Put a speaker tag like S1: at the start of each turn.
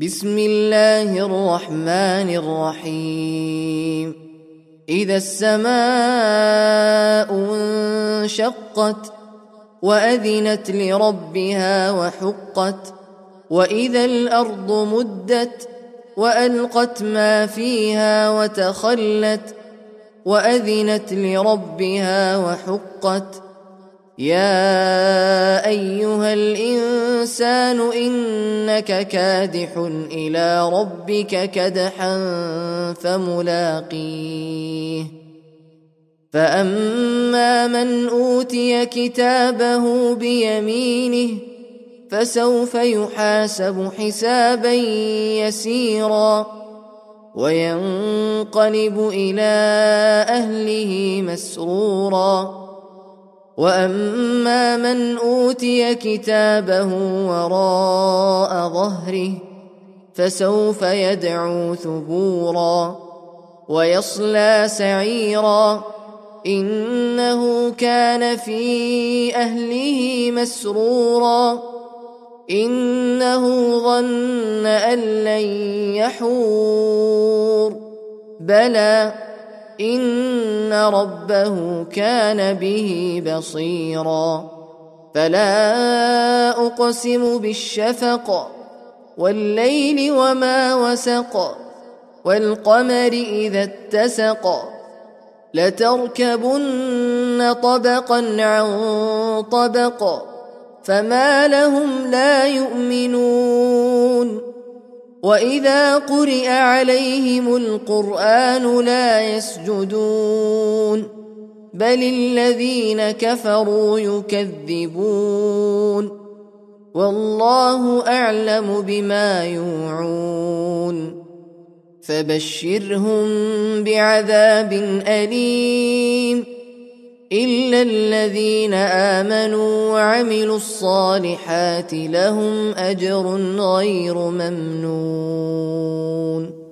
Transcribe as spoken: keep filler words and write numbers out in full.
S1: بسم الله الرحمن الرحيم إذا السماء انشقت وأذنت لربها وحقت وإذا الأرض مدت وألقت ما فيها وتخلت وأذنت لربها وحقت يا أيها الإنسان إنك كادح إلى ربك كدحا فملاقيه فأما من أوتي كتابه بيمينه فسوف يحاسب حسابا يسيرا وينقلب إلى أهله مسرورا وأما من أوتي كتابه وراء ظهره فسوف يدعو ثبورا ويصلى سعيرا إنه كان في أهله مسرورا إنه ظن أن لن يحور بلى إن ربه كان به بصيرا فلا أقسم بالشفق والليل وما وسق والقمر إذا اتسق لتركبن طبقا عن طبق فما لهم لا يؤمنون وإذا قرئ عليهم القرآن لا يسجدون بل الذين كفروا يكذبون والله أعلم بما يوعون فبشرهم بعذاب أليم إلا الذين آمنوا وعملوا الصالحات لهم أجر غير ممنون.